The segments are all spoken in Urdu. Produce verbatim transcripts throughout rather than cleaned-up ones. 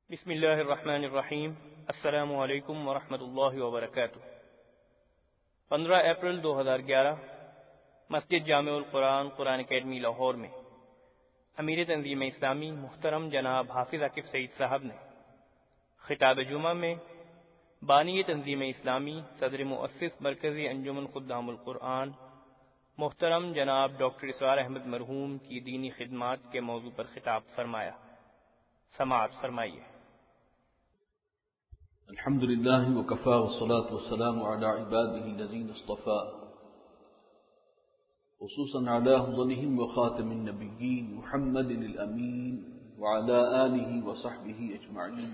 بسم اللہ الرحمن الرحیم۔ السلام علیکم ورحمۃ اللہ وبرکاتہ۔ پندرہ اپریل دو ہزار گیارہ مسجد جامع القرآن قرآن اکیڈمی لاہور میں امیر تنظیم اسلامی محترم جناب حافظ عاقب سعید صاحب نے خطاب جمعہ میں بانی تنظیم اسلامی صدر مؤسس مرکزی انجمن خدام القرآن محترم جناب ڈاکٹر اسرار احمد مرحوم کی دینی خدمات کے موضوع پر خطاب فرمایا۔ سماعت فرمائیے۔ الحمد لله وكفى والصلاة والسلام على عباده الذين اصطفى خصوصا على أفضلهم وخاتم النبيين محمد الأمين وعلى آله وصحبه أجمعين.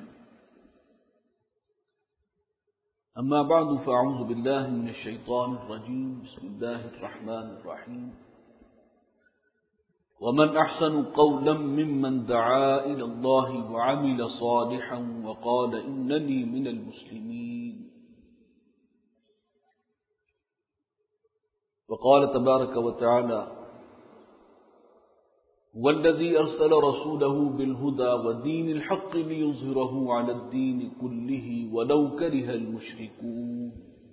أما بعد فأعوذ بالله من الشيطان الرجيم. بسم الله الرحمن الرحيم. ومن أحسن قولا ممن دعا إلى الله وعمل صالحا وقال إنني من المسلمين. وقال تبارك وتعالى والذي أرسل رسوله بالهدى ودين الحق ليظهره على الدين كله ولو كره المشركون.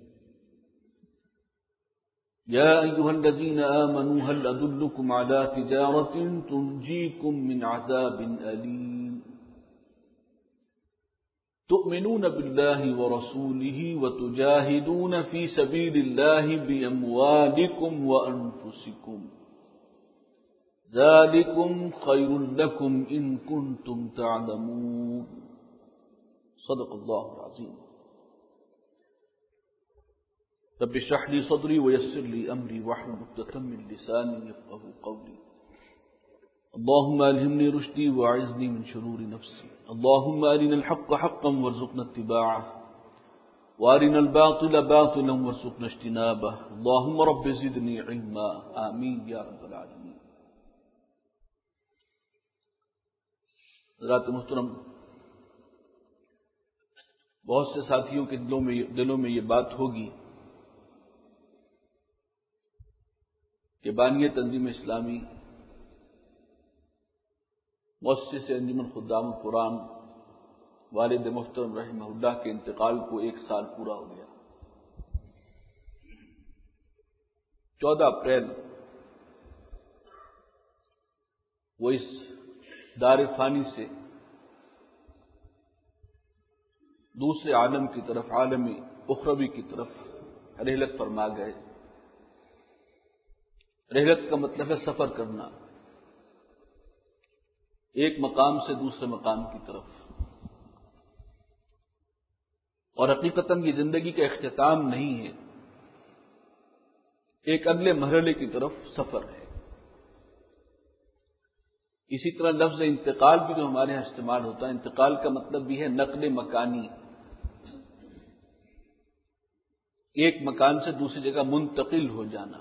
يا أيها الذين آمنوا هل أدلكم على تجارة تنجيكم من عذاب أليم تؤمنون بالله ورسوله وتجاهدون في سبيل الله بأموالكم وأنفسكم ذلكم خير لكم إن كنتم تعلمون. صدق الله العظيم. رب اشرح لي صدري ويسر لي أمري واحلل عقدة من لساني يفقهوا قولي. اللهم ألهمني رشدي وأعذني من شرور نفسي. اللهم أرنا الحق حقا وارزقنا اتباعه وأرنا الباطل باطلا وارزقنا اجتنابه. اللهم رب زدني علما. آمين يا رب العالمين. حضرات محترم، بہت سے ساتھیوں کے دلوں میں دلوں میں یہ بات ہوگی کہ بانی تنظیم اسلامی مؤسس انجمن خدام القرآن والد محترم رحمہ اللہ کے انتقال کو ایک سال پورا ہو گیا۔ چودہ اپریل وہ اس دار فانی سے دوسرے عالم کی طرف، عالم اخروی کی طرف رحلت فرما گئے۔ رحلت کا مطلب ہے سفر کرنا، ایک مقام سے دوسرے مقام کی طرف، اور حقیقتاً یہ زندگی کا اختتام نہیں ہے، ایک اگلے مرحلے کی طرف سفر ہے۔ اسی طرح لفظ انتقال بھی جو ہمارے یہاں استعمال ہوتا ہے، انتقال کا مطلب بھی ہے نقل مکانی، ایک مکان سے دوسری جگہ منتقل ہو جانا۔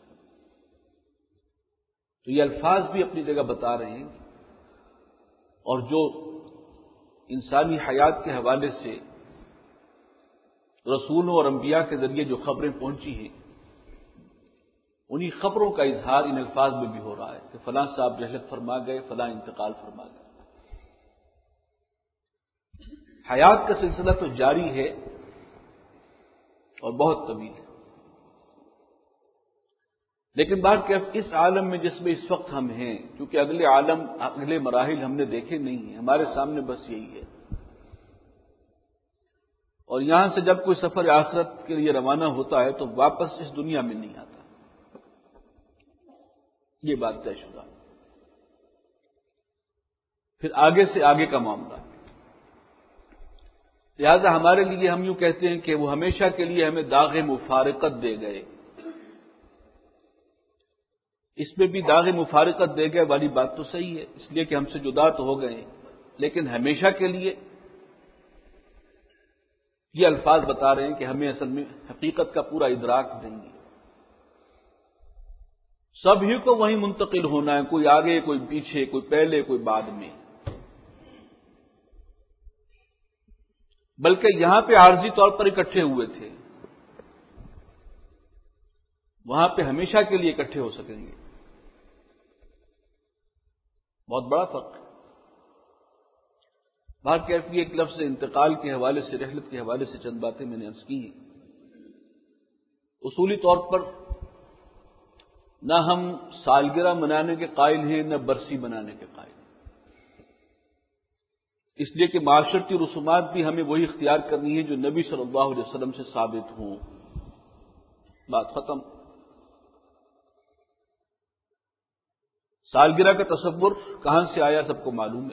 تو یہ الفاظ بھی اپنی جگہ بتا رہے ہیں، اور جو انسانی حیات کے حوالے سے رسولوں اور انبیاء کے ذریعے جو خبریں پہنچی ہیں، انہی خبروں کا اظہار ان الفاظ میں بھی ہو رہا ہے کہ فلاں صاحب رحلت فرما گئے، فلاں انتقال فرما گئے۔ حیات کا سلسلہ تو جاری ہے اور بہت طویل ہے، لیکن بات کہ اس عالم میں جس میں اس وقت ہم ہیں، کیونکہ اگلے عالم اگلے مراحل ہم نے دیکھے نہیں ہیں، ہمارے سامنے بس یہی ہے، اور یہاں سے جب کوئی سفر آخرت کے لیے روانہ ہوتا ہے تو واپس اس دنیا میں نہیں آتا، یہ بات طے شدہ۔ پھر آگے سے آگے کا معاملہ، لہذا ہمارے لیے ہم یوں کہتے ہیں کہ وہ ہمیشہ کے لیے ہمیں داغ مفارقت دے گئے۔ اس میں بھی داغ مفارقت دے گئے والی بات تو صحیح ہے، اس لیے کہ ہم سے جدا تو ہو گئے، لیکن ہمیشہ کے لیے یہ الفاظ بتا رہے ہیں کہ ہمیں اصل میں حقیقت کا پورا ادراک دیں گے۔ سبھی کو وہیں منتقل ہونا ہے، کوئی آگے کوئی پیچھے، کوئی پہلے کوئی بعد میں، بلکہ یہاں پہ عارضی طور پر اکٹھے ہوئے تھے، وہاں پہ ہمیشہ کے لیے اکٹھے ہو سکیں گے۔ بہت بڑا فرق ہے۔ بہر کیفی ایک لفظ انتقال کے حوالے سے، رحلت کے حوالے سے چند باتیں میں نے عرض کی ہیں۔ اصولی طور پر نہ ہم سالگرہ منانے کے قائل ہیں، نہ برسی منانے کے قائل ہیں، اس لیے کہ معاشرتی رسومات بھی ہمیں وہی اختیار کرنی ہے جو نبی صلی اللہ علیہ وسلم سے ثابت ہوں۔ بات ختم۔ سالگرہ کا تصور کہاں سے آیا سب کو معلوم ہے۔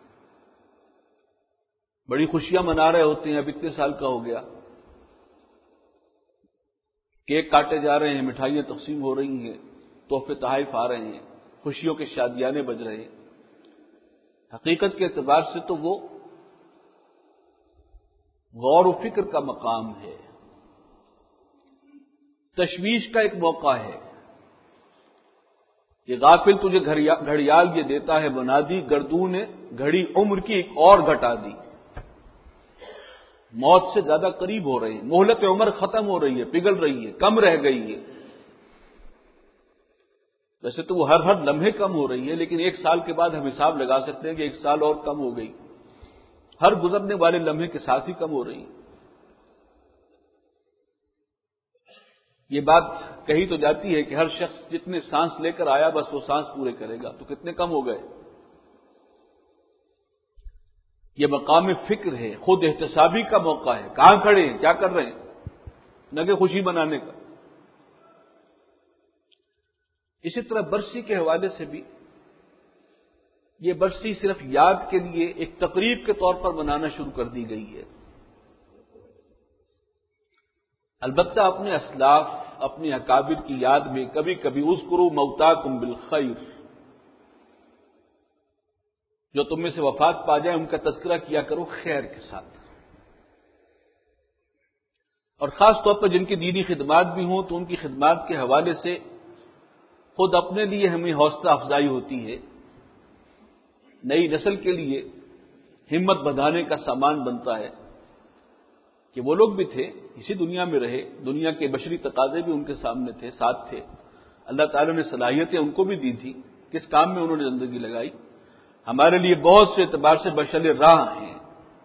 بڑی خوشیاں منا رہے ہوتے ہیں، اب اتنے سال کا ہو گیا، کیک کاٹے جا رہے ہیں، مٹھائیاں تقسیم ہو رہی ہیں، تحفے تحائف آ رہے ہیں، خوشیوں کے شادیانے بج رہے ہیں۔ حقیقت کے اعتبار سے تو وہ غور و فکر کا مقام ہے، تشویش کا ایک موقع ہے کہ غافل تجھے گھڑیال یہ دیتا ہے بنا دی، گردوں نے گھڑی عمر کی ایک اور گھٹا دی۔ موت سے زیادہ قریب ہو رہے ہیں، مہلت عمر ختم ہو رہی ہے، پگھل رہی ہے، کم رہ گئی ہے۔ ویسے تو وہ ہر ہر لمحے کم ہو رہی ہے، لیکن ایک سال کے بعد ہم حساب لگا سکتے ہیں کہ ایک سال اور کم ہو گئی، ہر گزرنے والے لمحے کے ساتھ ہی کم ہو رہی ہے۔ یہ بات کہی تو جاتی ہے کہ ہر شخص جتنے سانس لے کر آیا بس وہ سانس پورے کرے گا، تو کتنے کم ہو گئے۔ یہ مقام فکر ہے، خود احتسابی کا موقع ہے، کہاں کھڑے ہیں، کیا کر رہے ہیں، نہ کہ خوشی منانے کا۔ اسی طرح برسی کے حوالے سے بھی یہ برسی صرف یاد کے لیے ایک تقریب کے طور پر منانا شروع کر دی گئی ہے۔ البتہ اپنے اسلاف، اپنے اکابر کی یاد میں کبھی کبھی اذکروا موتاکم بالخیر، جو تم میں سے وفات پا جائیں ان کا تذکرہ کیا کرو خیر کے ساتھ، اور خاص طور پر جن کی دینی خدمات بھی ہوں تو ان کی خدمات کے حوالے سے خود اپنے لیے ہمیں حوصلہ افزائی ہوتی ہے، نئی نسل کے لیے ہمت بڑھانے کا سامان بنتا ہے کہ وہ لوگ بھی تھے، اسی دنیا میں رہے، دنیا کے بشری تقاضے بھی ان کے سامنے تھے، ساتھ تھے، اللہ تعالیٰ نے صلاحیتیں ان کو بھی دی تھی، کس کام میں انہوں نے زندگی لگائی، ہمارے لیے بہت سے اعتبار سے مشعل راہ ہیں،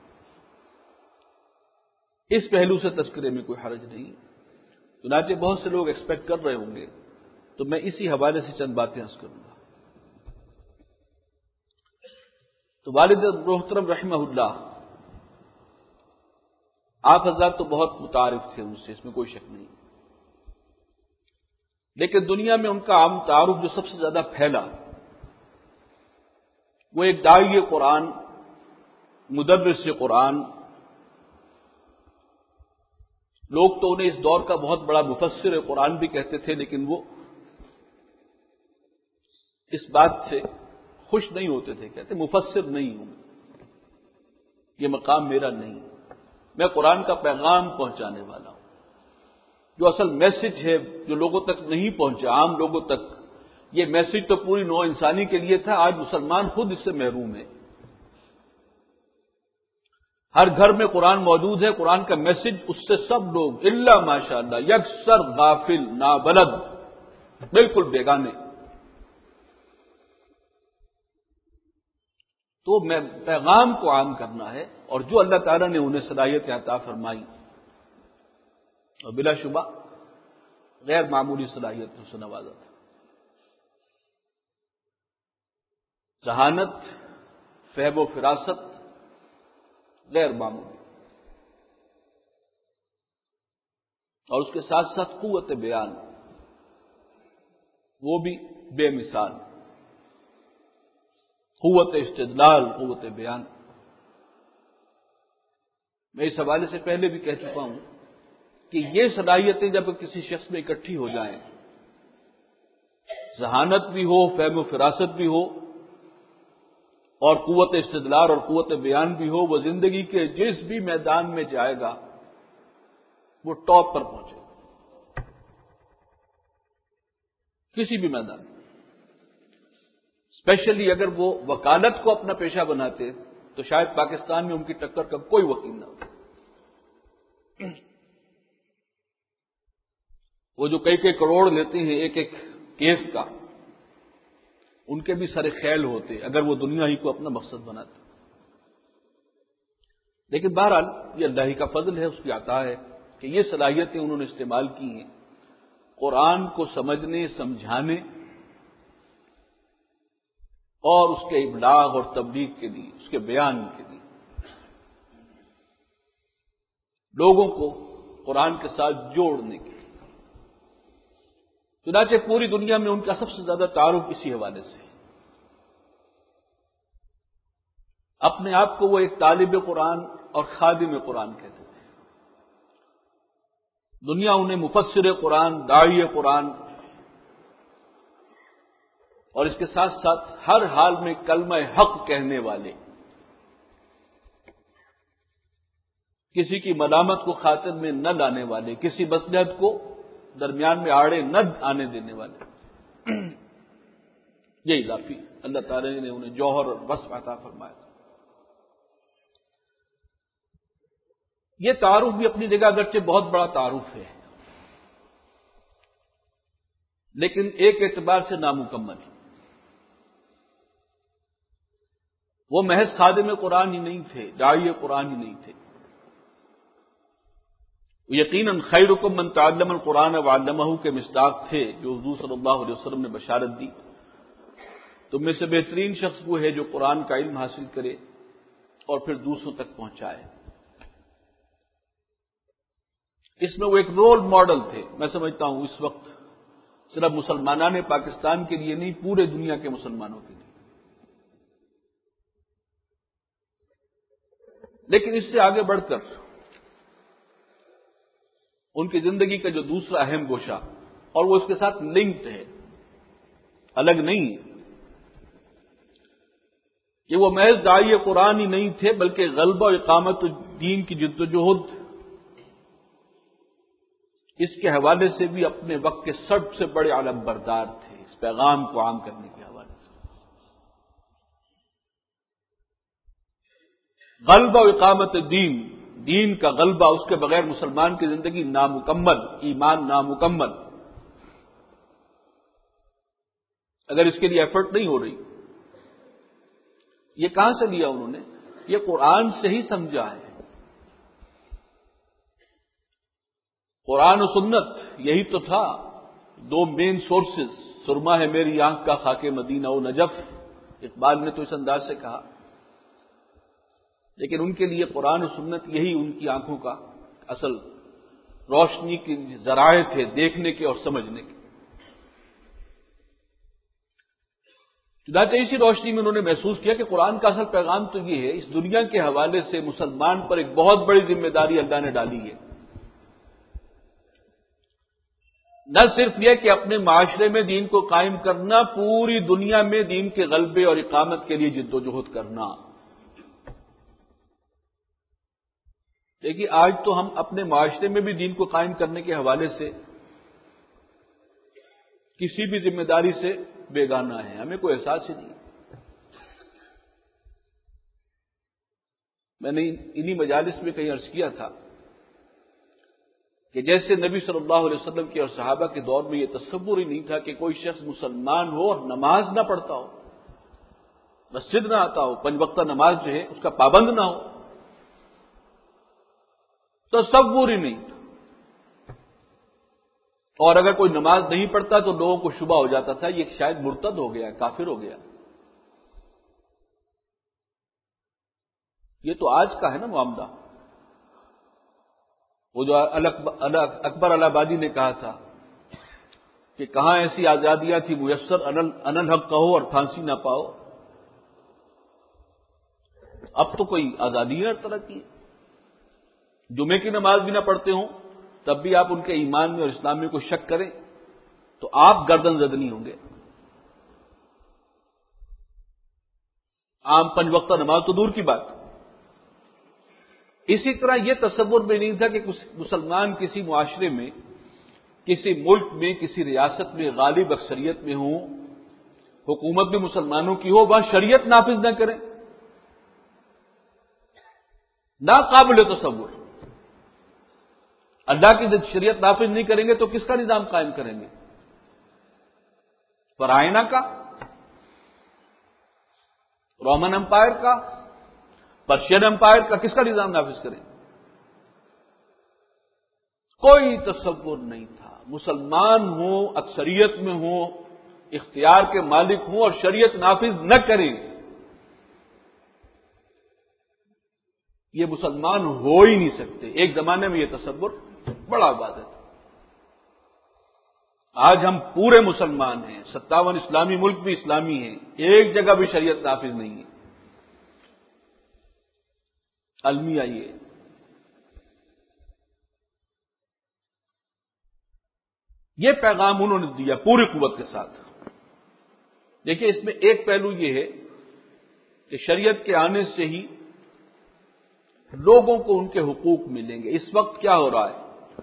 اس پہلو سے تذکرے میں کوئی حرج نہیں۔ چنانچہ بہت سے لوگ ایکسپیکٹ کر رہے ہوں گے، تو میں اسی حوالے سے چند باتیں عرض کروں گا۔ تو والد محترم رحمہ اللہ، آپ حضرات تو بہت متعارف تھے ان سے، اس میں کوئی شک نہیں، لیکن دنیا میں ان کا عام تعارف جو سب سے زیادہ پھیلا وہ ایک داعی قرآن، مدرس قرآن، لوگ تو انہیں اس دور کا بہت بڑا مفسر قرآن بھی کہتے تھے، لیکن وہ اس بات سے خوش نہیں ہوتے تھے، کہتے مفسر نہیں ہوں، یہ مقام میرا نہیں، میں قرآن کا پیغام پہنچانے والا ہوں، جو اصل میسج ہے جو لوگوں تک نہیں پہنچا، عام لوگوں تک، یہ میسج تو پوری نوع انسانی کے لیے تھا، آج مسلمان خود اس سے محروم ہے۔ ہر گھر میں قرآن موجود ہے، قرآن کا میسج اس سے سب لوگ الا ماشاءاللہ یکسر غافل، نابلد، بالکل بیگانے۔ تو میں پیغام کو عام کرنا ہے، اور جو اللہ تعالیٰ نے انہیں صلاحیت عطا فرمائی، اور بلا شبہ غیر معمولی صلاحیت سے نوازا تھا، ذہانت، فہم و فراست غیر معمولی، اور اس کے ساتھ ساتھ قوت بیان، وہ بھی بے مثال، قوت استدلال، قوت بیان۔ میں اس حوالے سے پہلے بھی کہہ چکا ہوں کہ یہ صلاحیتیں جب کسی شخص میں اکٹھی ہو جائیں، ذہانت بھی ہو، فہم و فراست بھی ہو، اور قوت استدلال اور قوت بیان بھی ہو، وہ زندگی کے جس بھی میدان میں جائے گا وہ ٹاپ پر پہنچے گا، کسی بھی میدان میں۔ اسپیشلی اگر وہ وکالت کو اپنا پیشہ بناتے تو شاید پاکستان میں ان کی ٹکر کا کوئی وکیل نہ ہو۔ وہ جو کئی کئی کروڑ لیتے ہیں ایک ایک کیس کا، ان کے بھی سر خیل ہوتے اگر وہ دنیا ہی کو اپنا مقصد بناتے۔ لیکن بہرحال یہ اللہ ہی کا فضل ہے، اس کی عطا ہے کہ یہ صلاحیتیں انہوں نے استعمال کی ہیں قرآن کو سمجھنے، سمجھانے اور اس کے ابلاغ اور تبلیغ کے لیے، اس کے بیان کے لیے، لوگوں کو قرآن کے ساتھ جوڑنے کے لیے۔ چنانچہ پوری دنیا میں ان کا سب سے زیادہ تعارف اسی حوالے سے ہے۔ اپنے آپ کو وہ ایک طالب قرآن اور خادم قرآن کہتے تھے۔ دنیا انہیں مفسر قرآن، داعی قرآن اور اس کے ساتھ ساتھ ہر حال میں کلمہ حق کہنے والے، کسی کی ملامت کو خاطر میں نہ لانے والے، کسی مصلحت کو درمیان میں آڑے نہ آنے دینے والے، یہ اضافی اللہ تعالی نے انہیں جوہر اور وصف عطا فرمایا۔ یہ تعارف بھی اپنی جگہ اگرچہ بہت بڑا تعارف ہے، لیکن ایک اعتبار سے نامکمل ہے۔ وہ محض خادم قرآن ہی نہیں تھے، داعی قرآن ہی نہیں تھے، یقیناً خیرکم من تعلم القرآن وعلمہ کے مصداق تھے، جو حضور صلی اللہ علیہ وسلم نے بشارت دی۔ تم میں سے بہترین شخص وہ ہے جو قرآن کا علم حاصل کرے اور پھر دوسروں تک پہنچائے۔ اس میں وہ ایک رول ماڈل تھے۔ میں سمجھتا ہوں اس وقت صرف مسلمانان پاکستان کے لیے نہیں، پورے دنیا کے مسلمانوں کے لیے۔ لیکن اس سے آگے بڑھ کر ان کی زندگی کا جو دوسرا اہم گوشہ، اور وہ اس کے ساتھ لنکڈ ہے، الگ نہیں ہے، کہ وہ محض داعی قرآن ہی نہیں تھے بلکہ غلبہ و اقامت دین کی جدوجہد، اس کے حوالے سے بھی اپنے وقت کے سب سے بڑے علم بردار تھے، اس پیغام کو عام کرنے کے حوالے سے۔ غلبہ و اقامت دین، دین کا غلبہ، اس کے بغیر مسلمان کی زندگی نامکمل، ایمان نامکمل۔ اگر اس کے لیے ایفرٹ نہیں ہو رہی، یہ کہاں سے لیا انہوں نے؟ یہ قرآن سے ہی سمجھا ہے۔ قرآن و سنت یہی تو تھا، دو مین سورسز۔ سرما ہے میری آنکھ کا خاک مدینہ و نجف، اقبال نے تو اس انداز سے کہا۔ لیکن ان کے لیے قرآن و سنت یہی ان کی آنکھوں کا اصل روشنی کے ذرائع تھے، دیکھنے کے اور سمجھنے کے۔ چنانچہ اسی روشنی میں انہوں نے محسوس کیا کہ قرآن کا اصل پیغام تو یہ ہے، اس دنیا کے حوالے سے مسلمان پر ایک بہت بڑی ذمہ داری اللہ نے ڈالی ہے۔ نہ صرف یہ کہ اپنے معاشرے میں دین کو قائم کرنا، پوری دنیا میں دین کے غلبے اور اقامت کے لیے جد و جہد کرنا۔ دیکھیے آج تو ہم اپنے معاشرے میں بھی دین کو قائم کرنے کے حوالے سے کسی بھی ذمہ داری سے بیگانہ ہے، ہمیں کوئی احساس ہی نہیں۔ میں نے انہی مجالس میں کہیں عرض کیا تھا کہ جیسے نبی صلی اللہ علیہ وسلم کے اور صحابہ کے دور میں یہ تصور ہی نہیں تھا کہ کوئی شخص مسلمان ہو اور نماز نہ پڑھتا ہو، مسجد نہ آتا ہو، پنج وقتہ نماز جو ہے اس کا پابند نہ ہو، تصور ہی نہیں تھا۔ اور اگر کوئی نماز نہیں پڑھتا تو لوگوں کو شبہ ہو جاتا تھا یہ شاید مرتد ہو گیا، کافر ہو گیا۔ یہ تو آج کا ہے نا معاملہ۔ وہ جو اکبر الہ آبادی نے کہا تھا کہ کہاں ایسی آزادیاں تھی میسر، انل حق کہو اور پھانسی نہ پاؤ۔ اب تو کوئی آزادی ہے ہر طرح کی، جمعے کی نماز بھی نہ پڑھتے ہوں تب بھی آپ ان کے ایمان میں اور اسلام میں کوئی شک کریں تو آپ گردن زدنی ہوں گے۔ عام پنج وقتہ نماز تو دور کی بات۔ اسی طرح یہ تصور میں نہیں تھا کہ مسلمان کسی معاشرے میں، کسی ملک میں، کسی ریاست میں غالب اکثریت میں ہوں، حکومت بھی مسلمانوں کی ہو، وہاں شریعت نافذ نہ کریں، ناقابل تصور۔ اللہ کی جب شریعت نافذ نہیں کریں گے تو کس کا نظام قائم کریں گے؟ فرائنا کا، رومن امپائر کا، پرشین امپائر کا کس کا نظام نافذ کریں؟ کوئی تصور نہیں تھا مسلمان ہوں، اکثریت میں ہوں، اختیار کے مالک ہوں اور شریعت نافذ نہ کریں، یہ مسلمان ہو ہی نہیں سکتے۔ ایک زمانے میں یہ تصور بڑا واضح تھا۔ آج ہم پورے مسلمان ہیں، ستاون اسلامی ملک بھی اسلامی ہیں، ایک جگہ بھی شریعت نافذ نہیں ہے۔ المیہ یہ یہ پیغام انہوں نے دیا پوری قوت کے ساتھ۔ دیکھیے اس میں ایک پہلو یہ ہے کہ شریعت کے آنے سے ہی لوگوں کو ان کے حقوق ملیں گے۔ اس وقت کیا ہو رہا ہے؟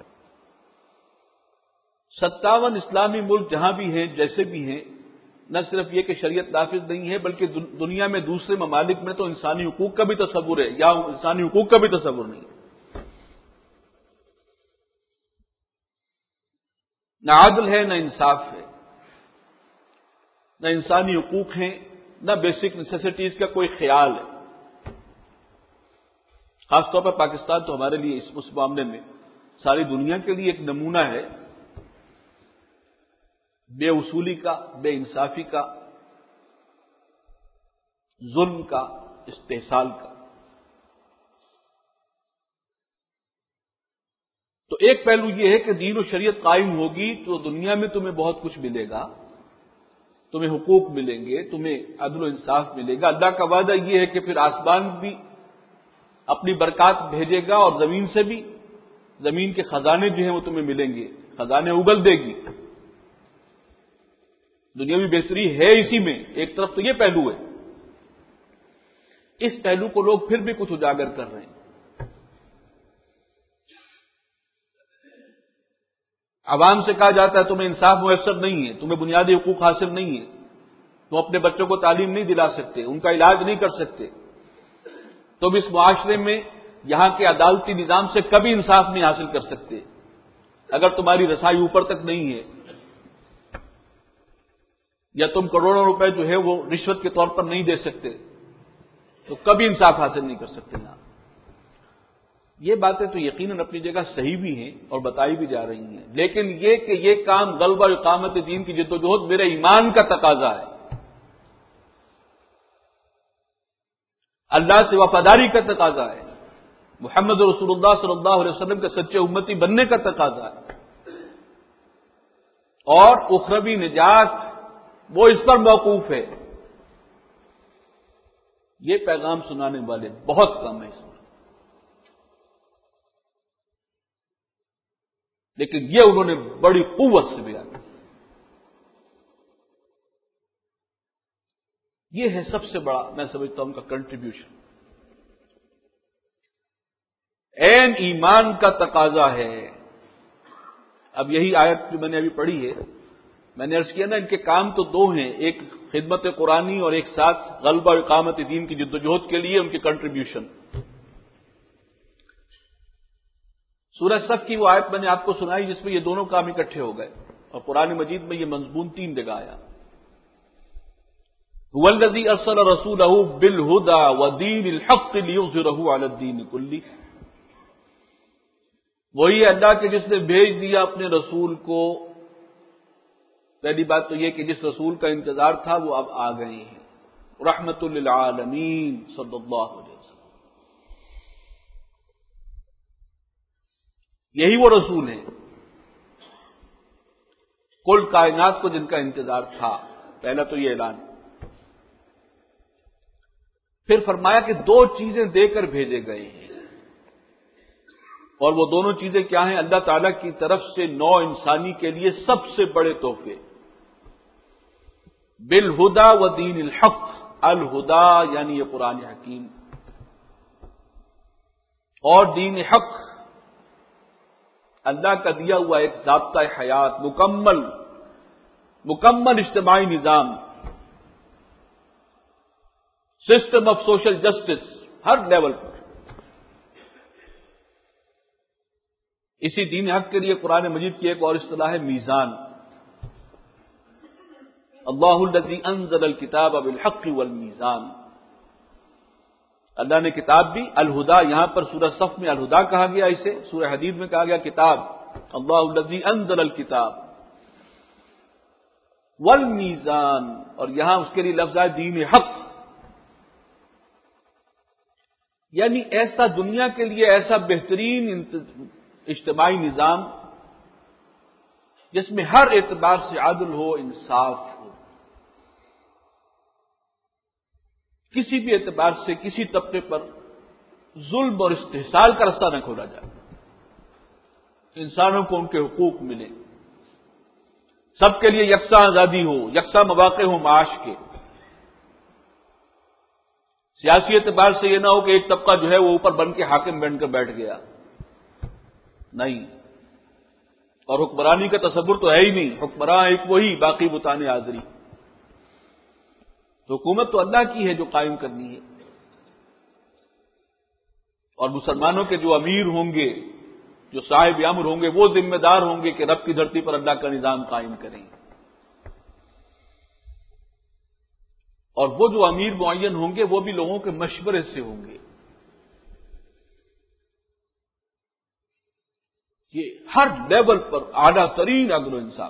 ستاون اسلامی ملک جہاں بھی ہیں، جیسے بھی ہیں، نہ صرف یہ کہ شریعت نافذ نہیں ہے بلکہ دنیا میں دوسرے ممالک میں تو انسانی حقوق کا بھی تصور ہے یا انسانی حقوق کا بھی تصور نہیں ہے۔ نہ عدل ہے، نہ انصاف ہے، نہ انسانی حقوق ہیں، نہ بیسک نیسیسٹیز کا کوئی خیال ہے۔ خاص طور پر پاکستان تو ہمارے لیے اس معاملے میں ساری دنیا کے لیے ایک نمونہ ہے، بے اصولی کا، بے انصافی کا، ظلم کا، استحصال کا۔ تو ایک پہلو یہ ہے کہ دین و شریعت قائم ہوگی تو دنیا میں تمہیں بہت کچھ ملے گا، تمہیں حقوق ملیں گے، تمہیں عدل و انصاف ملے گا۔ اللہ کا وعدہ یہ ہے کہ پھر آسمان بھی اپنی برکات بھیجے گا اور زمین سے بھی، زمین کے خزانے جو ہیں وہ تمہیں ملیں گے، خزانے اگل دے گی۔ دنیاوی بہتری ہے اسی میں۔ ایک طرف تو یہ پہلو ہے، اس پہلو کو لوگ پھر بھی کچھ اجاگر کر رہے ہیں۔ عوام سے کہا جاتا ہے تمہیں انصاف میسر نہیں ہے، تمہیں بنیادی حقوق حاصل نہیں ہے، تم اپنے بچوں کو تعلیم نہیں دلا سکتے، ان کا علاج نہیں کر سکتے، تم اس معاشرے میں یہاں کے عدالتی نظام سے کبھی انصاف نہیں حاصل کر سکتے، اگر تمہاری رسائی اوپر تک نہیں ہے، یا تم کروڑوں روپے جو ہے وہ رشوت کے طور پر نہیں دے سکتے، تو کبھی انصاف حاصل نہیں کر سکتے یہاں۔ یہ باتیں تو یقیناً اپنی جگہ صحیح بھی ہیں اور بتائی بھی جا رہی ہیں، لیکن یہ کہ یہ کام غلبہ اقامت دین کی جدوجہد میرے ایمان کا تقاضا ہے، اللہ سے وفاداری کا تقاضا ہے، محمد رسول اللہ صلی اللہ علیہ وسلم کے سچے امتی بننے کا تقاضا ہے، اور اخروی نجات وہ اس پر موقوف ہے۔ یہ پیغام سنانے والے بہت کم ہیں اس میں، لیکن یہ انہوں نے بڑی قوت سے بیان کیا۔ یہ ہے سب سے بڑا، میں سمجھتا ہوں، ان کا کنٹریبیوشن۔ عین ایمان کا تقاضا ہے۔ اب یہی آیت جو میں نے ابھی پڑھی ہے، میں نے عرض کیا نا، ان کے کام تو دو ہیں، ایک خدمت قرآنی اور ایک ساتھ غلبہ و اقامت دین کی جدوجہد کے لیے ان کی کنٹریبیوشن۔ سورہ صف کی وہ آیت میں نے آپ کو سنائی جس میں یہ دونوں کام اکٹھے ہو گئے، اور قرآن مجید میں یہ مضمون تین جگہ آیا۔ هو الذی ارسل رسولہ بالہدی ودین الحق لیظہرہ علی الدین کلہ، وہی اللہ کے جس نے بھیج دیا اپنے رسول کو۔ پہلی بات تو یہ کہ جس رسول کا انتظار تھا وہ اب آ گئے ہیں، رحمت للعالمین صلی اللہ علیہ وسلم۔ یہی وہ رسول ہیں کل کائنات کو جن کا انتظار تھا۔ پہلا تو یہ اعلان، پھر فرمایا کہ دو چیزیں دے کر بھیجے گئے ہیں، اور وہ دونوں چیزیں کیا ہیں؟ اللہ تعالی کی طرف سے نو انسانی کے لیے سب سے بڑے تحفے، بالہدا و دین الحق۔ الہدا یعنی یہ قرآن حکیم، اور دین حق اللہ کا دیا ہوا ایک ضابطہ حیات، مکمل مکمل اجتماعی نظام، سسٹم آف سوشل جسٹس ہر لیول پر۔ اسی دین حق کے لیے قرآن مجید کی ایک اور اصطلاح ہے میزان۔ اللہ الذی انزل الکتاب بالحق والمیزان، اللہ نے کتاب بھی، الہدا یہاں پر سورہ صف میں الہدا کہا گیا، اسے سورہ حدید میں کہا گیا کتاب، اللہ الذی انزل الکتاب والمیزان، اور یہاں اس کے لیے لفظ ہے دین حق، یعنی ایسا دنیا کے لیے ایسا بہترین اجتماعی نظام جس میں ہر اعتبار سے عدل ہو، انصاف ہو، کسی بھی اعتبار سے کسی طبقے پر ظلم اور استحصال کا رستہ نہ کھولا جائے، انسانوں کو ان کے حقوق ملیں، سب کے لیے یکساں آزادی ہو، یکساں مواقع ہو معاش کے، سیاسی اعتبار سے یہ نہ ہو کہ ایک طبقہ جو ہے وہ اوپر بن کے حاکم بن کر بیٹھ گیا، نہیں، اور حکمرانی کا تصور تو ہے ہی نہیں، حکمراں ایک وہی، باقی بتانے حاضری، تو حکومت تو اللہ کی ہے جو قائم کرنی ہے، اور مسلمانوں کے جو امیر ہوں گے، جو صاحب امر ہوں گے، وہ ذمہ دار ہوں گے کہ رب کی دھرتی پر اللہ کا نظام قائم کریں، اور وہ جو امیر معین ہوں گے وہ بھی لوگوں کے مشورے سے ہوں گے، یہ ہر لیول پر اعلیٰ ترین عدل و انصاف۔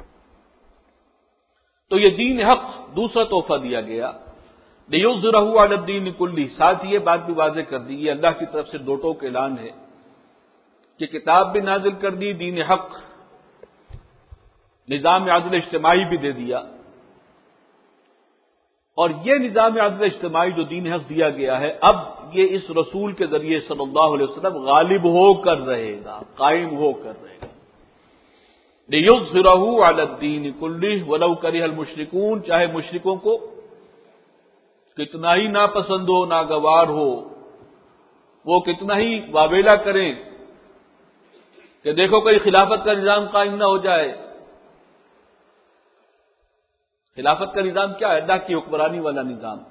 تو یہ دین حق دوسرا تحفہ دیا گیا، لِيُظْهِرَهُ عَلَى الدِّينِ كُلِّهِ، ساتھ یہ بات بھی واضح کر دی، یہ اللہ کی طرف سے دو ٹوک اعلان ہے کہ کتاب بھی نازل کر دی، دین حق، نظام عدل اجتماعی بھی دے دیا، اور یہ نظام عدل اجتماعی جو دین حق دیا گیا ہے، اب یہ اس رسول کے ذریعے صلی اللہ علیہ وسلم غالب ہو کر رہے گا، قائم ہو کر رہے گا، لِيُظْهِرَهُ عَلَى الدِّينِ كُلِّهِ وَلَوْ كَرِهَ الْمُشْرِكُونَ، چاہے مشرکوں کو کتنا ہی ناپسند ہو، ناگوار ہو، وہ کتنا ہی واویلا کریں کہ دیکھو کوئی خلافت کا نظام قائم نہ ہو جائے۔ خلافت کا نظام کیا ہے؟ اللہ کی حکمرانی والا نظام۔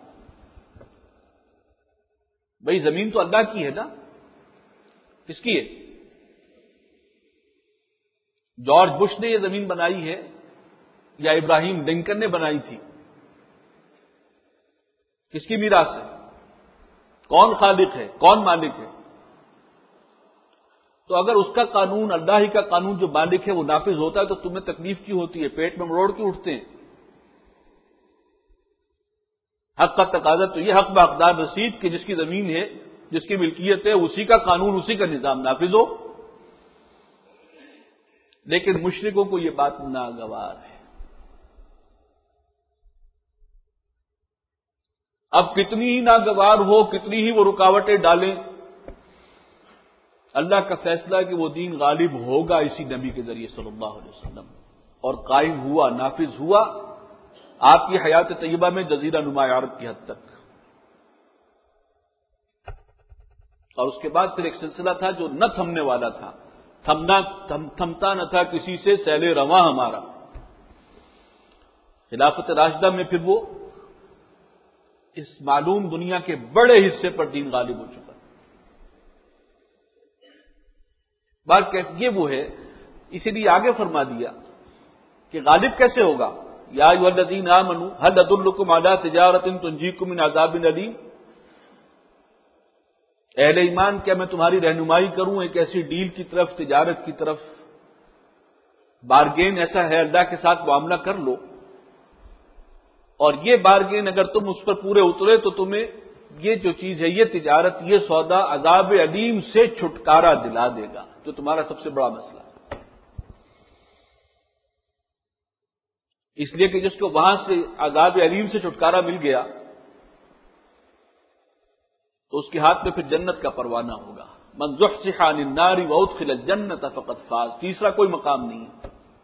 بھئی زمین تو اللہ کی ہے نا، کس کی ہے؟ جارج بش نے یہ زمین بنائی ہے یا ابراہیم لنکن نے بنائی تھی؟ کس کی میراث ہے؟ کون خالق ہے؟ کون مالک ہے؟ تو اگر اس کا قانون، اللہ ہی کا قانون جو مالک ہے وہ نافذ ہوتا ہے تو تمہیں تکلیف کیوں ہوتی ہے؟ پیٹ میں مروڑ کیوں اٹھتے ہیں؟ حق کا تقاضا تو یہ حق باقدار رسید کہ جس کی زمین ہے، جس کی ملکیت ہے، اسی کا قانون، اسی کا نظام نافذ ہو، لیکن مشرکوں کو یہ بات ناگوار ہے۔ اب کتنی ہی ناگوار ہو، کتنی ہی وہ رکاوٹیں ڈالیں، اللہ کا فیصلہ ہے کہ وہ دین غالب ہوگا اسی نبی کے ذریعے صلی اللہ علیہ وسلم، اور قائم ہوا، نافذ ہوا آپ کی حیات طیبہ میں جزیرہ نما عرب کی حد تک۔ اور اس کے بعد پھر ایک سلسلہ تھا جو نہ تھمنے والا تھا، تھمنا تھم, تھمتا نہ تھا کسی سے سیل رواں ہمارا۔ خلافت راشدہ میں پھر وہ اس معلوم دنیا کے بڑے حصے پر دین غالب ہو چکا۔ بات یہ وہ ہے، اسی لیے آگے فرما دیا کہ غالب کیسے ہوگا؟ یا ایھا الذین آمنوا ھل ادلکم علی تجارۃ تنجیکم من عذاب الیم، اہل ایمان کیا میں تمہاری رہنمائی کروں ایک ایسی ڈیل کی طرف، تجارت کی طرف، بارگین ایسا ہے اللہ کے ساتھ معاملہ کر لو، اور یہ بارگین اگر تم اس پر پورے اترے تو تمہیں یہ جو چیز ہے، یہ تجارت، یہ سودا عذاب علیم سے چھٹکارا دلا دے گا، جو تمہارا سب سے بڑا مسئلہ ہے۔ اس لیے کہ جس کو وہاں سے عذاب علیم سے چھٹکارا مل گیا تو اس کے ہاتھ میں پھر جنت کا پروانہ ہوگا۔ من زحزح عن النار وادخل الجنۃ فقد فاز، تیسرا کوئی مقام نہیں ہے۔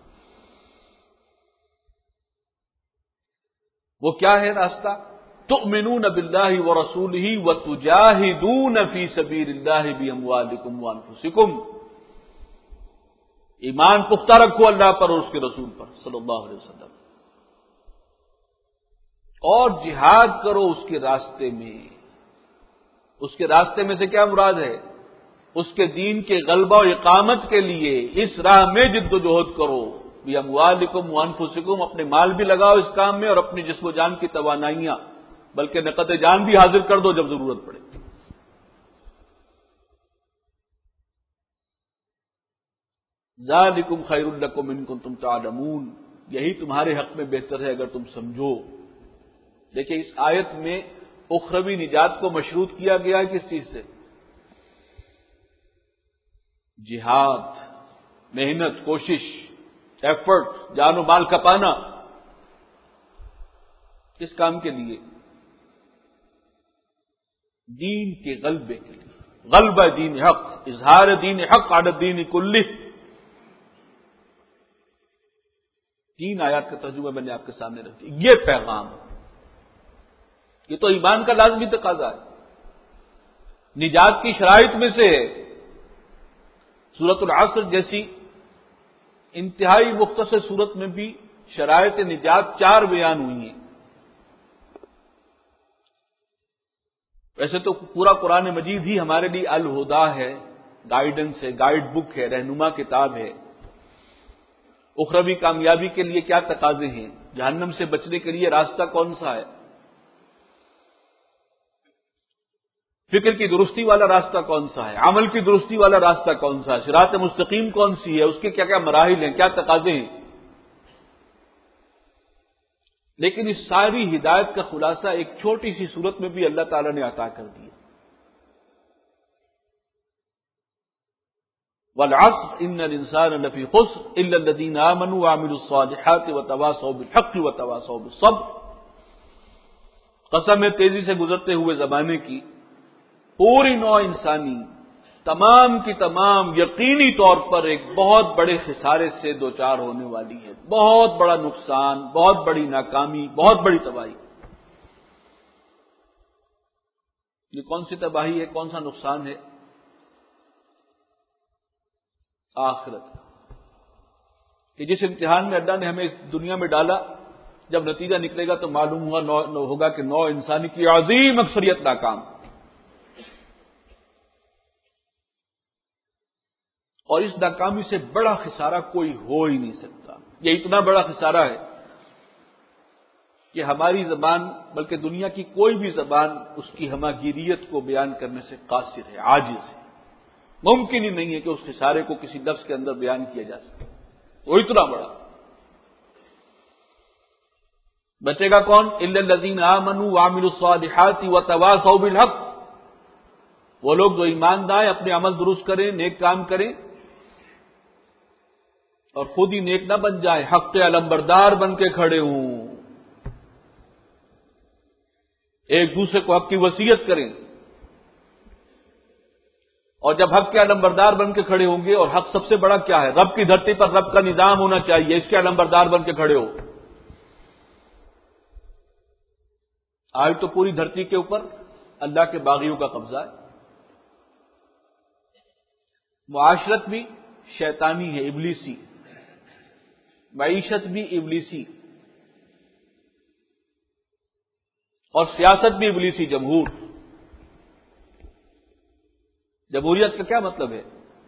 وہ کیا ہے راستہ؟ تؤمنون باللہ ورسولہ وتجاہدون فی سبیل اللہ باموالکم وانفسکم، ایمان پختہ رکھو اللہ پر اور اس کے رسول پر صلی اللہ علیہ وسلم، اور جہاد کرو اس کے راستے میں۔ اس کے راستے میں سے کیا مراد ہے؟ اس کے دین کے غلبہ و اقامت کے لیے اس راہ میں جد و جہد کرو، باموالکم وانفسکم، اپنے مال بھی لگاؤ اس کام میں اور اپنی جسم و جان کی توانائیاں بلکہ نقد جان بھی حاضر کر دو جب ضرورت پڑے۔ ذالکم خیر لکم ان کنتم تعلمون، یہی تمہارے حق میں بہتر ہے اگر تم سمجھو۔ دیکھیں اس آیت میں اخروی نجات کو مشروط کیا گیا ہے کس چیز سے؟ جہاد، محنت، کوشش، ایفرٹ، جان و مال کھپانا، کس کام کے لیے؟ دین کے غلبے کے لیے، غلبہ دین حق، اظہار دین حق علی الدین کلہ۔ تین آیات کا ترجمہ میں نے آپ کے سامنے رکھ دیا۔ یہ پیغام، یہ تو ایمان کا لازمی تقاضا ہے، نجات کی شرائط میں سے ہے۔ سورۃ العصر جیسی انتہائی مختصر سورت میں بھی شرائط نجات چار بیان ہوئی ہیں۔ ویسے تو پورا قرآن مجید ہی ہمارے لیے الہدا ہے، گائیڈنس ہے، گائیڈ بک ہے، رہنما کتاب ہے۔ اخروی کامیابی کے لیے کیا تقاضے ہیں، جہنم سے بچنے کے لیے راستہ کون سا ہے، فکر کی درستی والا راستہ کون سا ہے، عمل کی درستی والا راستہ کون سا ہے، صراط مستقیم کون سی ہے، اس کے کیا کیا مراحل ہیں، کیا تقاضے ہیں۔ لیکن اس ساری ہدایت کا خلاصہ ایک چھوٹی سی صورت میں بھی اللہ تعالی نے عطا کر دیا۔ والعصر ان الانسان لفی خسر الا الذین آمنوا وعملوا الصالحات وتواصوا بالحق وتواصوا بالصبر۔ قسم ہے تیزی سے گزرتے ہوئے زمانے کی، پوری نوع انسانی تمام کی تمام یقینی طور پر ایک بہت بڑے خسارے سے دوچار ہونے والی ہے، بہت بڑا نقصان، بہت بڑی ناکامی، بہت بڑی تباہی۔ یہ کون سی تباہی ہے، کون سا نقصان ہے؟ آخرت، کہ جس امتحان میں اللہ نے ہمیں اس دنیا میں ڈالا، جب نتیجہ نکلے گا تو معلوم ہوا نو ہوگا کہ نوع انسانی کی عظیم اکثریت ناکام، اور اس ناکامی سے بڑا خسارہ کوئی ہو ہی نہیں سکتا۔ یہ اتنا بڑا خسارہ ہے کہ ہماری زبان، بلکہ دنیا کی کوئی بھی زبان، اس کی ہماگیریت کو بیان کرنے سے قاصر ہے، عاجز ہے۔ ممکن ہی نہیں ہے کہ اس خسارے کو کسی لفظ کے اندر بیان کیا جا سکے، وہ اتنا بڑا۔ بچے گا کون؟ الا الذین آمنوا وعملوا الصالحات وتواصوا بالحق، وہ لوگ جو ایمان لائیں، اپنے عمل درست کریں، نیک کام کریں، اور خود ہی نیک نہ بن جائیں، حق کے علمبردار بن کے کھڑے ہوں، ایک دوسرے کو حق کی وصیت کریں، اور جب حق کے علمبردار بن کے کھڑے ہوں گے، اور حق سب سے بڑا کیا ہے؟ رب کی دھرتی پر رب کا نظام ہونا چاہیے، اس کے علمبردار بن کے کھڑے ہو۔ آج تو پوری دھرتی کے اوپر اللہ کے باغیوں کا قبضہ ہے، معاشرت بھی شیطانی ہے، ابلیسی، معیشت بھی ابلیسی، اور سیاست بھی ابلیسی، جمہور۔ جمہوریت کا کیا مطلب ہے؟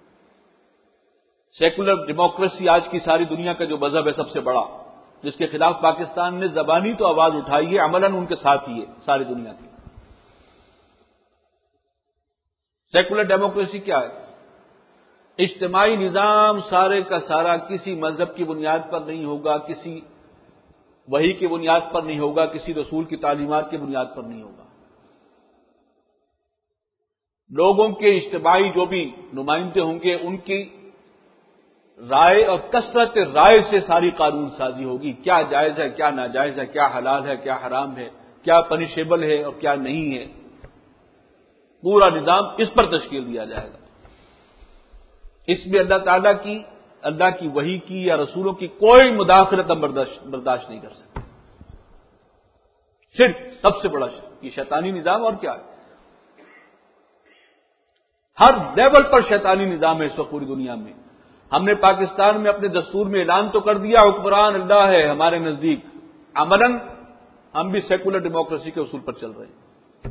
سیکولر ڈیموکریسی آج کی ساری دنیا کا جو مذہب ہے سب سے بڑا، جس کے خلاف پاکستان نے زبانی تو آواز اٹھائی ہے، عملاً ان کے ساتھ ہی ہے ساری دنیا کی۔ سیکولر ڈیموکریسی کیا ہے؟ اجتماعی نظام سارے کا سارا کسی مذہب کی بنیاد پر نہیں ہوگا، کسی وحی کی بنیاد پر نہیں ہوگا، کسی رسول کی تعلیمات کی بنیاد پر نہیں ہوگا۔ لوگوں کے اجتماعی جو بھی نمائندے ہوں گے، ان کی رائے اور کثرت رائے سے ساری قانون سازی ہوگی، کیا جائز ہے، کیا ناجائز ہے، کیا حلال ہے، کیا حرام ہے، کیا پنشیبل ہے اور کیا نہیں ہے۔ پورا نظام اس پر تشکیل دیا جائے گا۔ اس میں اللہ تعالیٰ کی، اللہ کی وحی کی یا رسولوں کی کوئی مداخلت ہم برداشت نہیں کر سکتے۔ شرک سب سے بڑا شرک، یہ شیطانی نظام اور کیا ہے؟ ہر لیول پر شیطانی نظام ہے اس وقت پوری دنیا میں۔ ہم نے پاکستان میں اپنے دستور میں اعلان تو کر دیا حکمران اللہ ہے ہمارے نزدیک، عملاً ہم بھی سیکولر ڈیموکریسی کے اصول پر چل رہے ہیں۔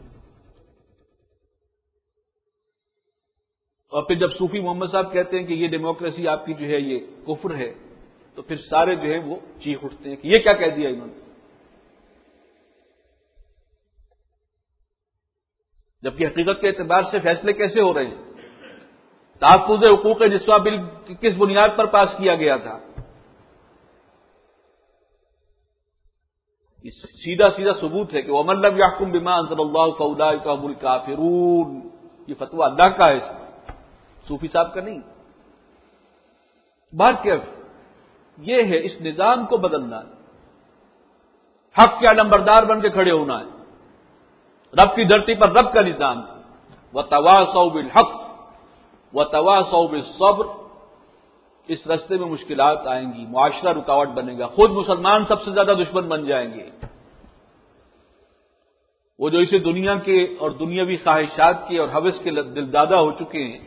اور پھر جب صوفی محمد صاحب کہتے ہیں کہ یہ ڈیموکریسی آپ کی جو ہے یہ کفر ہے، تو پھر سارے جو ہے وہ چیخ اٹھتے ہیں کہ یہ کیا کہہ دیا انہوں نے۔ جبکہ حقیقت کے اعتبار سے فیصلے کیسے ہو رہے ہیں؟ تحفظ حقوق نسواں بل کس بنیاد پر پاس کیا گیا تھا؟ سیدھا سیدھا ثبوت ہے کہ وَمَن لَّمْ يَحْكُم بِمَا أَنزَلَ اللَّهُ فَأُولَٰئِكَ هُمُ الْكَافِرُونَ، یہ فتویٰ اللہ کا ہے، اس میں صوفی صاحب کا نہیں۔ بہرکیف یہ ہے، اس نظام کو بدلنا ہے، حق کے علمبردار بن کے کھڑے ہونا ہے، رب کی دھرتی پر رب کا نظام، وَتَوَاصَوْا بِالْحَقِّ وَتَوَاصَوْا بِالصَّبْرِ۔ اس راستے میں مشکلات آئیں گی، معاشرہ رکاوٹ بنے گا، خود مسلمان سب سے زیادہ دشمن بن جائیں گے۔ وہ جو اسے دنیا کے اور دنیاوی خواہشات کے اور ہوس کے دلدادہ ہو چکے ہیں،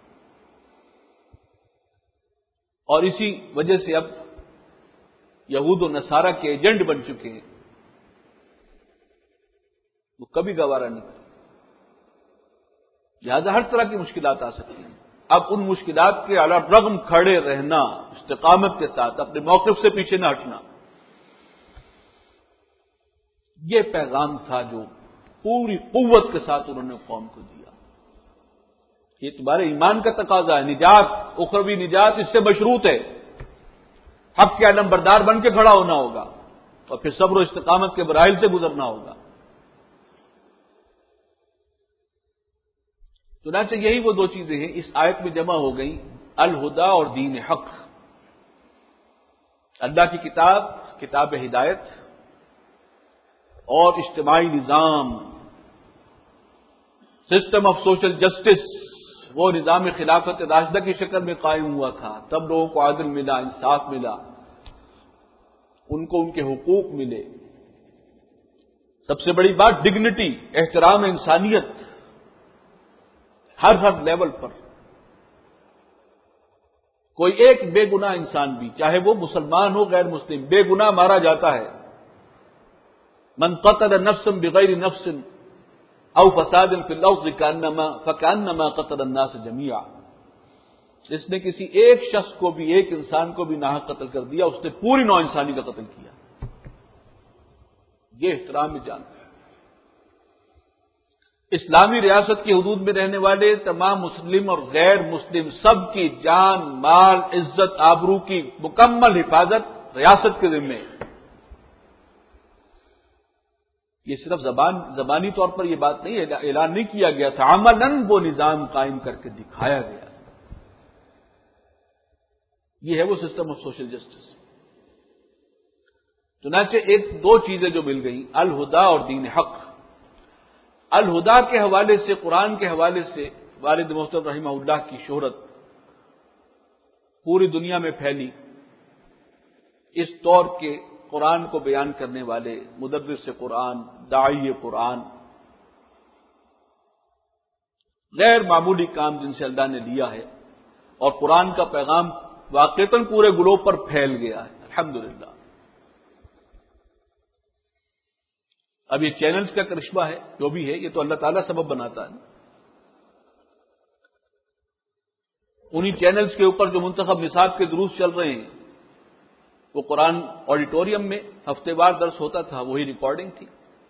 اور اسی وجہ سے اب یہود و نصارہ کے ایجنٹ بن چکے ہیں، وہ کبھی گوارا نہیں کریں۔ لہذا ہر طرح کی مشکلات آ سکتی ہیں، اب ان مشکلات کے علی الرغم کھڑے رہنا، استقامت کے ساتھ اپنے موقف سے پیچھے نہ ہٹنا، یہ پیغام تھا جو پوری قوت کے ساتھ انہوں نے قوم کو دیا۔ یہ تمہارے ایمان کا تقاضا ہے، نجات، اخروی نجات اس سے مشروط ہے، حق کے علم بردار بن کے کھڑا ہونا ہوگا، اور پھر صبر و استقامت کے مراحل سے گزرنا ہوگا۔ چنانچہ یہی وہ دو چیزیں ہیں اس آیت میں جمع ہو گئیں، الہدا اور دین حق، اللہ کی کتاب، کتاب ہدایت، اور اجتماعی نظام، سسٹم آف سوشل جسٹس، وہ نظام خلافت راشدہ کی شکل میں قائم ہوا تھا، تب لوگوں کو عدل ملا، انصاف ملا، ان کو ان کے حقوق ملے۔ سب سے بڑی بات ڈگنیٹی، احترام انسانیت، ہر ہر لیول پر کوئی ایک بے گناہ انسان بھی، چاہے وہ مسلمان ہو غیر مسلم، بے گناہ مارا جاتا ہے۔ من قتل نفسا بغیر نفس او فساد فی الارض کانما فکانما قتل الناس جميعا، جس نے کسی ایک شخص کو بھی، ایک انسان کو بھی ناحق قتل کر دیا، اس نے پوری نوع انسانی کا قتل کیا۔ یہ احترام جان ہے۔ اسلامی ریاست کی حدود میں رہنے والے تمام مسلم اور غیر مسلم سب کی جان، مال، عزت، آبرو کی مکمل حفاظت ریاست کے ذمے ہے۔ یہ صرف زبان زبانی طور پر یہ بات نہیں، اعلان نہیں کیا گیا تھا، عملاً وہ نظام قائم کر کے دکھایا گیا۔ یہ ہے وہ سسٹم آف سوشل جسٹس۔ چنانچہ ایک دو چیزیں جو مل گئیں، الہدا اور دین حق۔ الہدا کے حوالے سے، قرآن کے حوالے سے والد محترم رحمہ اللہ کی شہرت پوری دنیا میں پھیلی۔ اس دور کے قرآن کو بیان کرنے والے مدرس قرآن، داعی قرآن، غیر معمولی کام جن سے اللہ نے لیا ہے، اور قرآن کا پیغام واقعتاً پورے گلوب پر پھیل گیا ہے، الحمدللہ۔ اب یہ چینلز کا کرشمہ ہے، جو بھی ہے، یہ تو اللہ تعالیٰ سبب بناتا ہے۔ انہی چینلز کے اوپر جو منتخب نصاب کے دروس چل رہے ہیں، وہ قرآن آڈیٹوریم میں ہفتے وار درس ہوتا تھا، وہی ریکارڈنگ تھی۔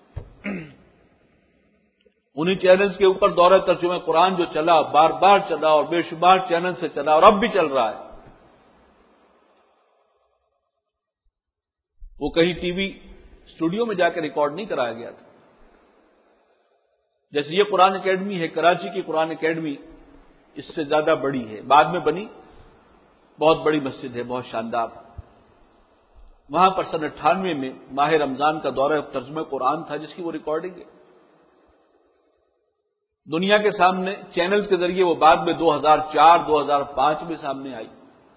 انہی چینلز کے اوپر دورہ ترجمہ قرآن جو چلا، بار بار چلا، اور بے شمار چینل سے چلا، اور اب بھی چل رہا ہے۔ وہ کہیں ٹی وی اسٹوڈیو میں جا کے ریکارڈ نہیں کرایا گیا تھا۔ جیسے یہ قرآن اکیڈمی ہے، کراچی کی قرآن اکیڈمی اس سے زیادہ بڑی ہے، بعد میں بنی، بہت بڑی مسجد ہے، بہت شاندار۔ وہاں پر سن اٹھانوے میں ماہ رمضان کا دورہ ترجمہ قرآن تھا، جس کی وہ ریکارڈنگ ہے۔ دنیا کے سامنے چینلز کے ذریعے وہ بعد میں دو ہزار چار دو ہزار پانچ میں سامنے آئی،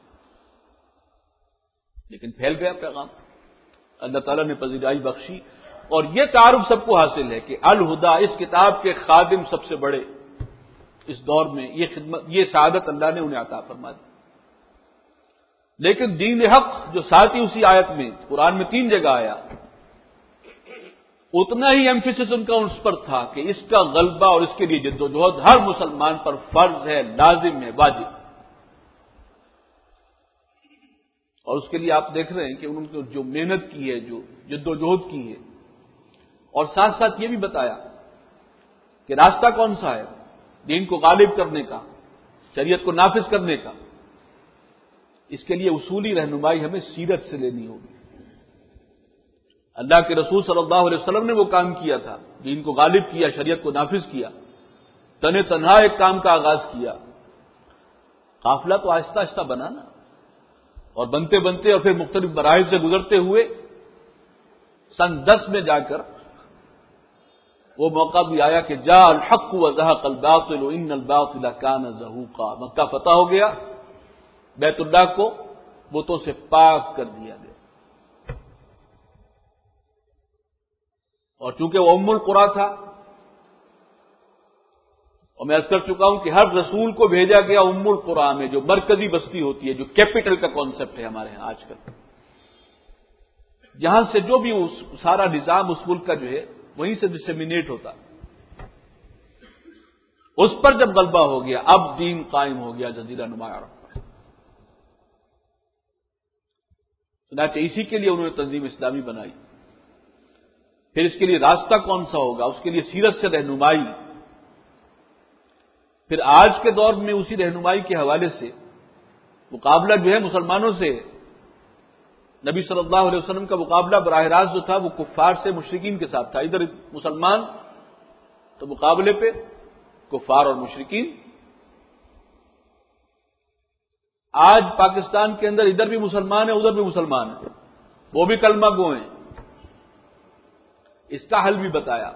لیکن پھیل گیا پیغام، اللہ تعالیٰ نے پذیرائی بخشی، اور یہ تعارف سب کو حاصل ہے کہ الہدا، اس کتاب کے خادم سب سے بڑے اس دور میں، یہ خدمت، یہ سعادت اللہ نے انہیں عطا فرما دی۔ لیکن دین حق جو ساتھ ہی اسی آیت میں قرآن میں تین جگہ آیا، اتنا ہی ایمفیسس ان کا اس پر تھا کہ اس کا غلبہ اور اس کے لیے جد و جہد ہر مسلمان پر فرض ہے، لازم ہے، واجب۔ اور اس کے لیے آپ دیکھ رہے ہیں کہ انہوں نے جو محنت کی ہے، جو جد و جہد کی ہے، اور ساتھ ساتھ یہ بھی بتایا کہ راستہ کون سا ہے دین کو غالب کرنے کا، شریعت کو نافذ کرنے کا. اس کے لیے اصولی رہنمائی ہمیں سیرت سے لینی ہوگی. اللہ کے رسول صلی اللہ علیہ وسلم نے وہ کام کیا تھا، دین کو غالب کیا، شریعت کو نافذ کیا، تن تنہا ایک کام کا آغاز کیا. قافلہ تو آہستہ آہستہ بنا نا، اور بنتے بنتے اور پھر مختلف مراحل سے گزرتے ہوئے سن دس میں جا کر وہ موقع بھی آیا کہ جاء الحق وزهق الباطل ان الباطل كان زهوقا. مکہ فتح ہو گیا، بیت اللہ کو بتوں سے پاک کر دیا گیا. اور چونکہ وہ ام القری تھا، اور میں عرض کر چکا ہوں کہ ہر رسول کو بھیجا گیا ام القری میں، جو مرکزی بستی ہوتی ہے، جو کیپٹل کا کانسیپٹ ہے ہمارے ہاں آج کل، جہاں سے جو بھی اس سارا نظام اس ملک کا جو ہے وہیں سے ڈسیمینیٹ ہوتا. اس پر جب غلبہ ہو گیا، اب دین قائم ہو گیا جزیرہ نما عرب پر. چنانچہ اسی کے لیے انہوں نے تنظیم اسلامی بنائی. پھر اس کے لیے راستہ کون سا ہوگا، اس کے لیے سیرت سے رہنمائی. پھر آج کے دور میں اسی رہنمائی کے حوالے سے مقابلہ جو ہے مسلمانوں سے، نبی صلی اللہ علیہ وسلم کا مقابلہ براہ راست جو تھا وہ کفار سے، مشرکین کے ساتھ تھا. ادھر مسلمان تو مقابلے پہ کفار اور مشرکین. آج پاکستان کے اندر ادھر بھی مسلمان ہیں، ادھر بھی مسلمان ہیں، وہ بھی کلمہ گو ہیں. اس کا حل بھی بتایا.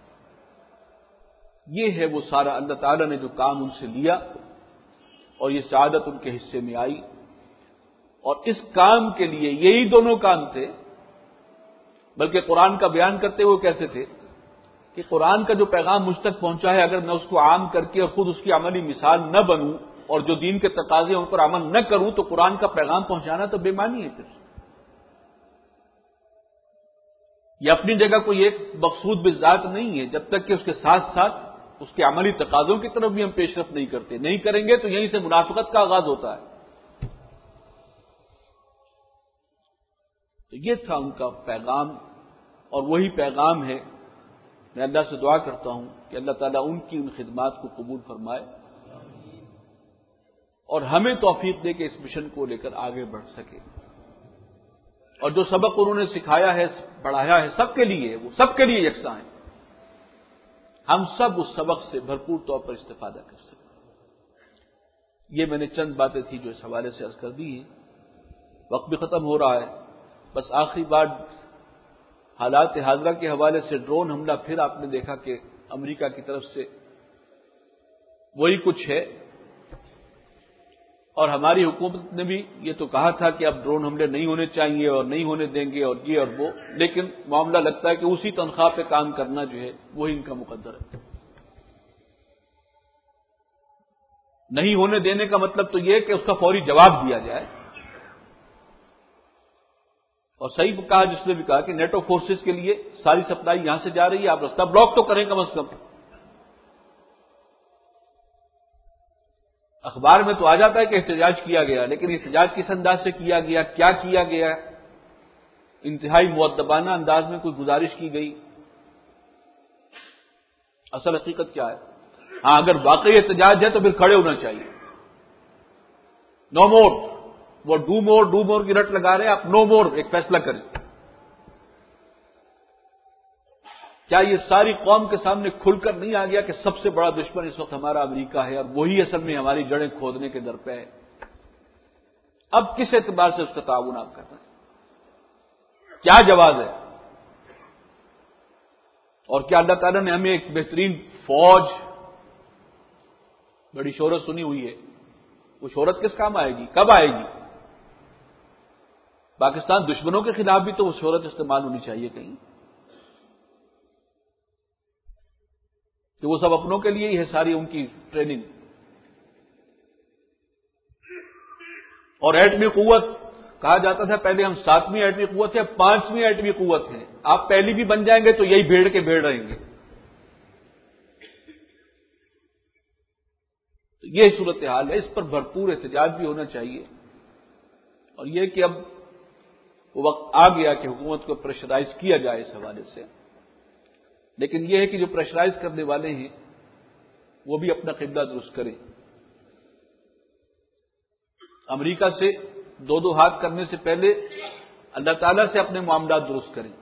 یہ ہے وہ سارا اللہ تعالیٰ نے جو کام ان سے لیا، اور یہ سعادت ان کے حصے میں آئی. اور اس کام کے لیے یہی دونوں کام تھے. بلکہ قرآن کا بیان کرتے ہوئے کیسے تھے کہ قرآن کا جو پیغام مجھ تک پہنچا ہے، اگر میں اس کو عام کر کے اور خود اس کی عملی مثال نہ بنوں اور جو دین کے تقاضے ان پر عمل نہ کروں تو قرآن کا پیغام پہنچانا تو بے معنی ہے. پھر یہ اپنی جگہ کوئی ایک مقصود بذات نہیں ہے، جب تک کہ اس کے ساتھ ساتھ اس کے عملی تقاضوں کی طرف بھی ہم پیش رفت نہیں کرتے. نہیں کریں گے تو یہیں سے منافقت کا آغاز ہوتا ہے. تو یہ تھا ان کا پیغام، اور وہی پیغام ہے. میں اللہ سے دعا کرتا ہوں کہ اللہ تعالیٰ ان کی ان خدمات کو قبول فرمائے اور ہمیں توفیق دے کہ اس مشن کو لے کر آگے بڑھ سکے. اور جو سبق انہوں نے سکھایا ہے، پڑھایا ہے، سب کے لیے، وہ سب کے لیے یکساں ہے. ہم سب اس سبق سے بھرپور طور پر استفادہ کر سکیں. یہ میں نے چند باتیں تھی جو اس حوالے سے عرض کر دی ہیں. وقت بھی ختم ہو رہا ہے. بس آخری بات حالات حاضرہ کے حوالے سے ڈرون حملہ پھر آپ نے دیکھا کہ امریکہ کی طرف سے وہی کچھ ہے، اور ہماری حکومت نے بھی یہ تو کہا تھا کہ اب ڈرون حملے نہیں ہونے چاہیے اور نہیں ہونے دیں گے اور یہ اور وہ، لیکن معاملہ لگتا ہے کہ اسی تنخواہ پہ کام کرنا جو ہے وہی ان کا مقدر ہے. نہیں ہونے دینے کا مطلب تو یہ کہ اس کا فوری جواب دیا جائے. اور صحیح کہا جس نے بھی کہا کہ نیٹو فورسز کے لیے ساری سپلائی یہاں سے جا رہی ہے، آپ رستہ بلاک تو کریں کم از کم. اخبار میں تو آ جاتا ہے کہ احتجاج کیا گیا، لیکن احتجاج کس انداز سے کیا گیا، کیا کیا گیا؟ انتہائی مؤدبانہ انداز میں کوئی گزارش کی گئی. اصل حقیقت کیا ہے؟ ہاں اگر واقعی احتجاج ہے تو پھر کھڑے ہونا چاہیے. نو مور، وہ ڈو مور ڈو مور کی رٹ لگا رہے ہیں، آپ نو مور ایک فیصلہ کریں. کیا یہ ساری قوم کے سامنے کھل کر نہیں آ گیا کہ سب سے بڑا دشمن اس وقت ہمارا امریکہ ہے اور وہی اصل میں ہماری جڑیں کھودنے کے در پہ ہے؟ اب کس اعتبار سے اس کا تعاون آپ کر رہے ہیں؟ کیا جواز ہے؟ اور کیا اللہ تعالیٰ نے ہمیں ایک بہترین فوج، بڑی شہرت سنی ہوئی ہے، وہ شہرت کس کام آئے گی؟ کب آئے گی؟ پاکستان دشمنوں کے خلاف بھی تو وہ شہرت استعمال ہونی چاہیے کہیں، کہ وہ سب اپنوں کے لیے ہی ہے ساری ان کی ٹریننگ. اور ایٹمی قوت کہا جاتا تھا پہلے ہم ساتویں ایٹمی قوت ہے، پانچویں ایٹمی قوت ہے. آپ پہلی بھی بن جائیں گے تو یہی بھیڑ کے بھیڑ رہیں گے. تو یہ صورتحال ہے. اس پر بھرپور احتجاج بھی ہونا چاہیے. اور یہ کہ اب وہ وقت آ گیا کہ حکومت کو پریشرائز کیا جائے اس حوالے سے. لیکن یہ ہے کہ جو پریشرائز کرنے والے ہیں وہ بھی اپنا قبلہ درست کریں. امریکہ سے دو دو ہاتھ کرنے سے پہلے اللہ تعالیٰ سے اپنے معاملات درست کریں.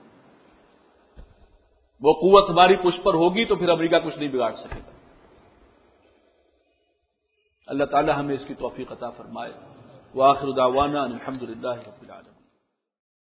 وہ قوت ہماری پشت پر ہوگی تو پھر امریکہ کچھ نہیں بگاڑ سکے گا. اللہ تعالیٰ ہمیں اس کی توفیق عطا فرمائے. وآخر دعوانا ان الحمد للہ رب العالمین.